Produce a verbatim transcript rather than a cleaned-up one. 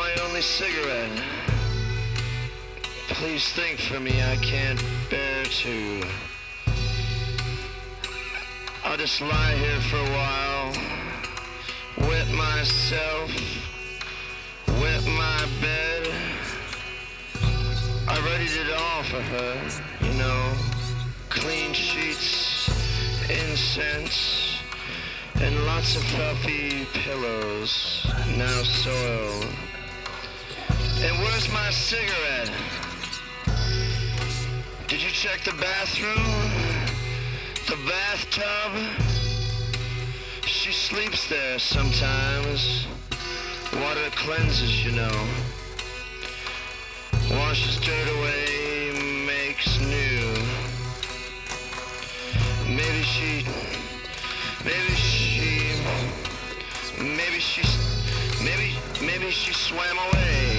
my only cigarette. Please think for me, I can't bear to. I'll just lie here for a while, wet myself, wet my bed. I readied it all for her, you know, clean sheets, incense, and lots of fluffy pillows, now soiled. And where's my cigarette? Did you check the bathroom? The bathtub? She sleeps there sometimes. Water cleanses, you know. Washes dirt away, makes new. Maybe she, maybe she, maybe she, maybe, maybe she swam away.